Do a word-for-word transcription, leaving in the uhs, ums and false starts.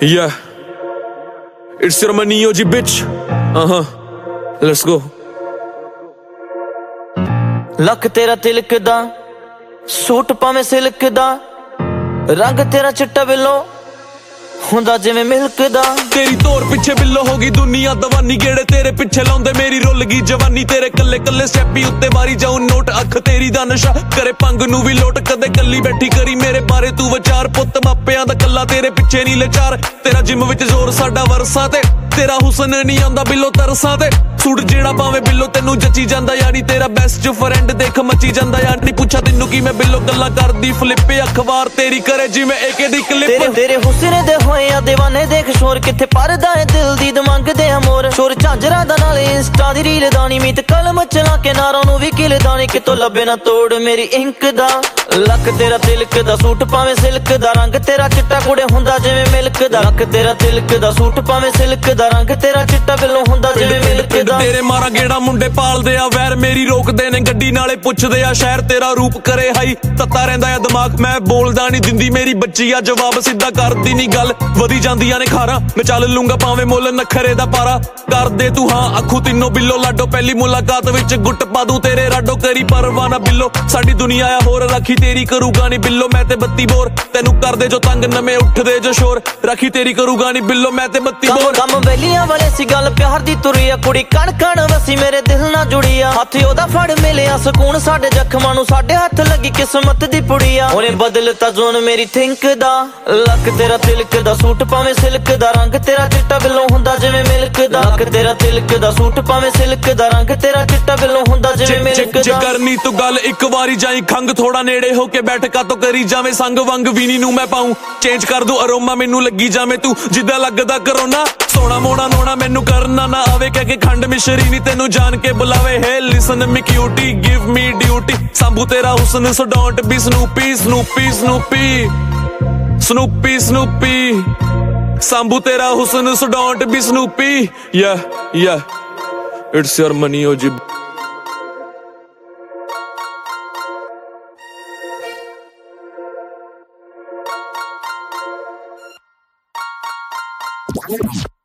Yeah, it's your money, O G bitch. Uh huh. Let's go. ਲੱਕ ਤੇਰਾ ਤਿਲਕ ਦਾ suit ਭਾਵੇਂ silk ਦਾ ਰੰਗ ਤੇਰਾ ਚਿੱਟਾ ਬਿੱਲੋ ਹੁੰਦਾ ਜਿਵੇਂ ਮਿਲਕ ਦਾ। ਤੇਰੀ ਤੋਰ ਪਿੱਛੇ ਬਿੱਲੋ ਹੋ ਗਈ ਦੁਨੀਆ ਦਵਾਨੀ, ਗੇੜੇ ਤੇਰੇ ਪਿੱਛੇ ਲਾਉਂਦੇ ਮੇਰੀ ਰੁੱਲ ਗਈ ਜਵਾਨੀ। ਤੇਰੇ ਕੱਲੇ ਕੱਲੇ ਸਟੈਪੀ ਉੱਤੇ ਵਾਰੀ ਜਾਉ ਨੋਟ, ਅੱਖ ਤੇਰੀ ਦਾ ਨਸ਼ਾ ਕਰੇ ਪੰਗ ਨੂੰ ਵੀ ਲੋਟ। ਕਦੇ ਕੱਲੀ ਬੈਠੀ ਕਰੀ ਮੇਰੇ ਬਾਰੇ ਤੂੰ ਵਿਚਾਰ, ਪੁੱਤ ਮਾਪਿਆਂ ਦਾ ਕੱਲਾ ਤੇਰੇ ਪਿੱਛੇ ਨਹੀਂ ਲਚਾਰ। ਤੇਰਾ ਜਿਮ ਵਿੱਚ ਜ਼ੋਰ ਸਾਡਾ ਵਰਸਾਂ ਤੇ, ਤੇਰਾ ਹੁਸਨ ਨਹੀਂ ਆਉਂਦਾ ਬਿੱਲੋ ਤਰਸਾਂ ਤੇ। ਸੂਟ ਜਿਹੜਾ ਪਾਵੇਂ ਬਿੱਲੋ ਤੈਨੂੰ ਜੱਚੀ ਜਾਂਦਾ, ਯਾਨੀ ਤੇਰਾ ਬੈਸਟ ਫਰੈਂਡ ਦੇਖ ਮੱਚੀ ਜਾਂਦਾ। ਯਾਨੀ ਪੁੱਛਾ ਤੈਨੂੰ ਕੀ ਮੈਂ ਬਿੱਲੋ ਗੱਲਾਂ ਕਰਦੀ ਫਲਿੱਪ, ਅਖਬਾਰ ਤੇਰੀ ਕਰੇ ਜਿਵੇਂ ਏਕੇ ਦੀ ਕਲਿੱਪ। ਤੇਰੇ ਤੇਰੇ ਹੁਸਨ ਦੇ ਹੋਏ ਆ دیਵਾਨੇ, ਦੇਖ ਸ਼ੋਰ ਕਿੱਥੇ ਪਰਦਾ ਏ ਦਿਲ ਦੀ ਮੰਗਦੇ ਆ ਮੋਰ। ਸ਼ੋਰ ਝਾਂਜਰਾਂ ਦਾ ਨਾਲੇ ਇੰਸਟਾ ਦੀ ਰੀਲ ਦਾਣੀ, ਮੀਤ ਕਲਮ ਚਲਾ ਕੇ ਨਾਰਾਂ ਨੂੰ ਵੀ ਕਿਲ ਦਾਣੀ। ਕਿਤੋਂ ਲੱਭੇ ਨਾ ਤੋੜ ਮੇਰੀ ਇੰਕ ਦਾ। ਲੱਕ ਤੇਰਾ ਤਿਲਕ ਦਾ ਸੂਟ ਭਾਵੇਂ ਸਿਲਕ ਦਾ ਰੰਗ ਤੇਰਾ ਚਿੱਟਾ ਕੁੜੇ ਹੁੰਦਾ ਜਿਵੇਂ ਮਿਲਕ ਦਾ। ਲੱਕ ਤੇਰਾ ਤਿਲਕ ਦਾ ਸੂਟ ਭਾਵੇਂ ਸਿਲਕ ਦਾ ਰੰਗ ਤੇਰਾ ਚਿੱਟਾ ਬਿੱਲੋ ਹੁੰਦਾ ਜਿਵੇਂ ਮਿਲਕ ਦਾ। ਤੇਰੇ ਮਾਰਾ ਗੇੜਾ ਮੁੰਡੇ ਪਾਲਦੇ ਆ ਵੈਰ, ਮੇਰੀ ਰੋਕਦੇ ਨੇ ਗੱਡੀ ਨਾਲੇ ਪੁੱਛਦੇ ਆ ਸ਼ਹਿਰ। ਤੇਰਾ ਰੂਪ ਕਰੇ ਹਾਈ ਤੱਤਾ ਰਹਿੰਦਾ ਆ ਦਿਮਾਗ, ਮੈਂ ਬੋਲਦਾ ਨਹੀਂ ਦਿੰਦੀ ਮੇਰੀ ਬੱਚੀ ਆ ਜਵਾਬ। ਸਿੱਧਾ ਕਰਦੀ ਨਹੀਂ ਗੱਲ ਵਧੀ ਜਾਂਦੀਆਂ ਨੇ ਖਾਰਾਂ, ਮੈਂ ਚੱਲ ਲੂੰਗਾ ਭਾਵੇਂ ਮੁੱਲ ਨਖਰੇ ਦਾ ਪਾਰਾ। ਕਰਦੇ ਤੂੰ ਹਾਂ ਅੱਖੂ ਤਿੰਨੋਂ ਬਿੱਲੋ ਲਾਡੋ, ਪਹਿਲੀ ਮੁਲਾਕਾਤ ਵਿੱਚ ਗੁੱਟ ਪਾ ਦੂੰ ਤੇਰੇ ਰਾਡੋ। ਕਰੀ ਪਰਵਾਨਾ ਬਿੱਲੋ ਸਾਡੀ ਦੁਨੀਆ ਆ ਹੋਰ, ਰਾਖੀ ਤੇਰੀ ਕਰੂਗਾ ਨੀ ਬਿੱਲੋ ਮੈਂ ਤੇ ਬੱਤੀ ਬੋਰ। ਤੈਨੂੰ ਕਰਦੇ ਜੋ ਤੰਗ ਨਵੇਂ ਉੱਠਦੇ ਜੋ ਸ਼ੋਰ, ਰਾਖੀ ਤੇਰੀ ਕਰੂਗਾ ਨੀ ਬਿੱਲੋ ਮੈਂ ਤੇ ਬੱਤੀ ਬੋਰ। ਕੰਮ ਵੇਲੀਆਂ ਵਾਲੇ ਸੀ ਗੱਲ ਪਿਆਰ ਦੀ ਤੁਰੀ ਆ, ਕੁੜੀ ਕਣ ਕਣ ਵਸੀ ਮੇਰੇ ਦਿਲ ਨਾਲ ਜੁੜੀ ਆ। ਹੱਥ ਉਹਦਾ ਫੜ ਮਿਲਿਆ ਸਕੂਨ ਸਾਡੇ ਜ਼ਖਮਾਂ ਨੂੰ, ਸਾਡੇ ਹੱਥ ਲੱਗੀ ਕਿਸਮਤ ਦੀ ਪੁੜੀ ਆ। ਉਹਨੇ ਬਦਲਤਾ ਜ਼ੋਨ ਮੇਰੀ ਥਿੰਕ ਦਾ। ਲੱਕ ਤੇਰਾ ਤਿਲਕ ਦਾ ਸੂਟ ਭਾਵੇਂ ਸਿਲਕ ਦਾ ਰੰਗ ਤੇਰਾ ਚਿੱਟਾ ਬਿੱਲੋ ਹੁੰਦਾ ਜਿਵੇਂ ਮਿਲਕ ਦਾ। ਲੱਕ ਤੇਰਾ ਤਿਲਕ ਦਾ ਸੂਟ ਭਾਵੇਂ ਸਿਲਕ ਦਾ ਰੰਗ ਤੇਰਾ ਚਿੱਟਾ ਬਿੱਲੋ ਹੁੰਦਾ ਜਿਵੇਂ ਮਿਲਕ ਦਾ। ਜੇ ਕਰਨੀ ਤੂੰ ਗੱਲ ਇੱਕ ਵਾਰੀ ਜਾਈ ਖੰਗ, ਥੋੜਾ ਨੇੜੇ ਹੋ ਕੇ ਬੈਠ ਕਾ ਤੋ ਕਰੀ ਜਾਵੇਂ ਸੰਗ ਵੰਗ। ਵੀਨੀ ਨੂੰ ਮੈਂ ਪਾਉਂ ਚੇਂਜ ਕਰ ਦੂੰ ਅਰੋਮਾ, ਮੈਨੂੰ ਲੱਗੀ ਜਾਵੇਂ ਤੂੰ ਜਿੱਦਾਂ ਲੱਗਦਾ ਕਰੋਨਾ। ਸੋਣਾ ਮੋਣਾ ਨੋਣਾ ਮੈਨੂੰ ਕਰਨਾ ਨਾ ਆਵੇ, ਕਹਿ ਕੇ ਖੰਡ ਮਿਸ਼ਰੀ ਨੀ ਤੈਨੂੰ ਜਾਣ ਕੇ ਬੁਲਾਵੇ। ਹੈ listen me cutie give me duty, ਸੰਭੂ ਤੇਰਾ ਹੁਸਨ ਸੋ don't B Snoopy Snoopy Snoopy Snoopy Snoopy. Shambhu ਤੇਰਾ ਹੁਸਨ ਸੋ ਡੋਂਟ ਬੀ ਸਨੂਪੀ। ਯਾ ਯਾ ਇਟਸ ਯੋਰ ਮਨੀ ਓ ਜੀ। Yeah.